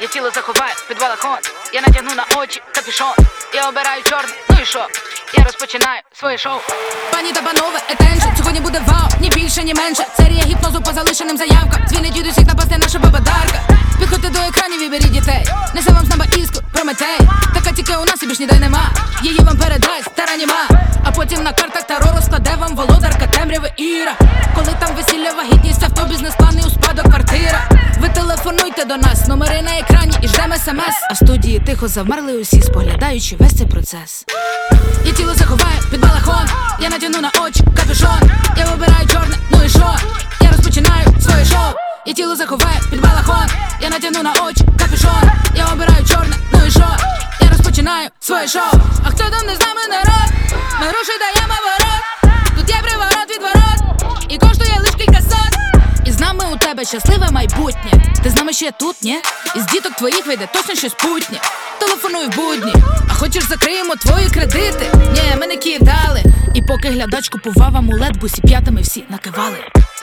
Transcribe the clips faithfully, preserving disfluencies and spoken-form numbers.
Я тіло заховаю під балахон. Я натягну на очі капюшон. Я обираю чорне, ну і що? Я розпочинаю своє шоу. Пані та панове, attention, сьогодні буде вау, ні більше, ні менше. Серія гіпнозу по залишеним заявкам. Дзвінить усіх напасти наша бабадарка. Підходьте до екранів і беріть дітей. Несе вам з неба іскру, Прометей. Така тільки у нас і більш ніде нема. Її вам передасть стара німа. А потім на картах таро розкладе вам володарка темряви Іра. Коли там весілля, вагітність, авто, бізнес-план і у спадок квартира. Ви телефонуйте до нас, номери на екрані і ждем смс. А в студії тихо завмерли усі, споглядаючи весь цей процес. Я тіло заховаю під балахон. Я натягну на очі капюшон. Я вибираю чорне, ну і що? Я розпочинаю своє шоу. Я тіло заховаю під балахон. Я натягну на очі капюшон. Я обираю чорне, ну і що? Я розпочинаю своє шоу. А хто там не з нами народ? Ми гроші даємо ворот. Тут є приворот від ворот. І коштує лиш кілька сот. І з нами у тебе щасливе майбутнє. Ти з нами ще тут, ні? Із діток твоїх вийде точно щось путнє. Телефонуй в будні. А хочеш закриємо твої кредити? Ні, ми не кидали. І поки глядач купував амулет, бусі п'ятами всі накивали.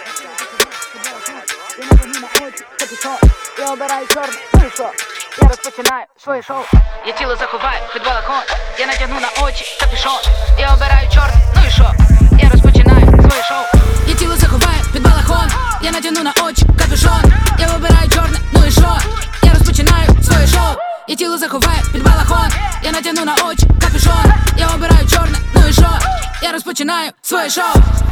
Я обираю чорне, ну і що? Я розпочинаю своє шоу. Я тіло заховаю під балахон. Я натягну на очі капюшон. Я обираю чорне, ну і що? Я розпочинаю своє шоу. Я тіло заховаю під балахон. Я натягну на очі капюшон. Я вибираю чорне, ну і що? Я розпочинаю своє шоу. Я тіло заховаю під балахон. Я натягну на очі капюшон. Я обираю чорне, ну і що? Я розпочинаю своє шоу.